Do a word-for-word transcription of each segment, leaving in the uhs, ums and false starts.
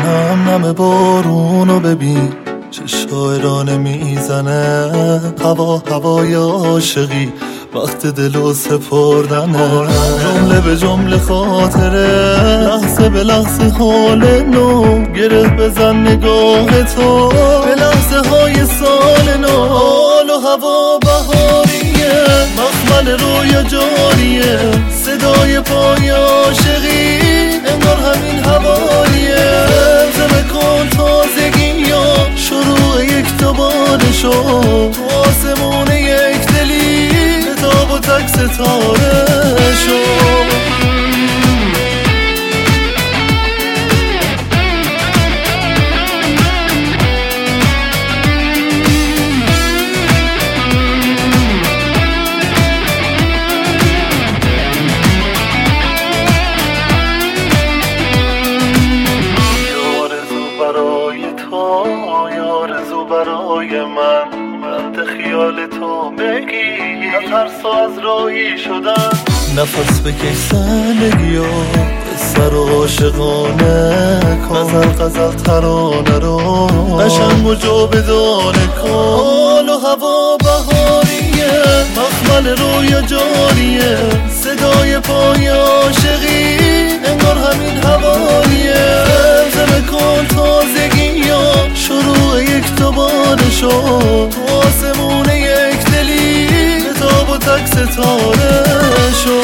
نم نم بارونو ببین چه شاعرانه میزنه، هوا هوای عاشقی وقت دلو سپردنه، جمله به جمله خاطره، لحظه به لحظه حال نو، گره بزن نگاه تو به لحظه های سال نو، حال و هوا بهاریه، مخمل رویا جاریه، صدای پای عاشقی انگار همین حوالیه، زمزمه کن تازگی یا شروع یک دوباره شو، تو آسمون یک دلی کتاب و تک ستاره شو. آرزو برای من رد خیال تو بگی، نترس از راهی شدن، نفس بکش زندگی و سر عاشقانه کن، غزل غزل ترانه رو قشنگ و جاودانه کن، حال و هوا بهاریه، مخمل رویا جاریه، صدای پای عاشقی انگار همین حوالیه، زمزمه کن تازگی یا شروع یک دوباره شو، تو آسمون یک دلی کتاب و تک ستاره شو.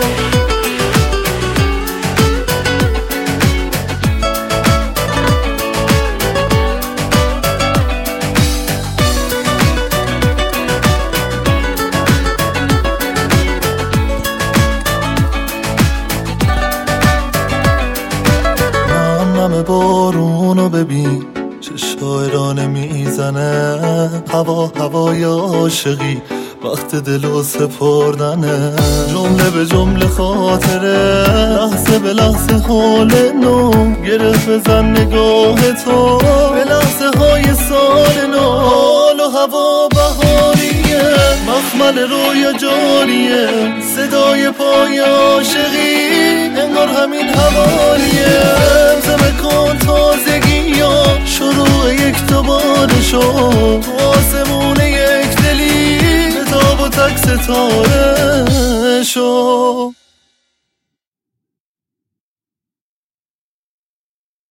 نم بارونو ببین چه شاعرانه میزنه، هوا هوای عاشقی وقت دلو سپردنه، جمله به جمله خاطره، لحظه به لحظه حال نو، گره بزن نگاه تو به لحظه های سال نو، حال و هوا بهاریه، مخمل رویا جاریه، صدای پای عاشقی انگار همین حوالیه، زمزمه کن تازگی یا شروع یک دوباره شو، تو آسمون یک دلی کتاب و تک ستاره شو.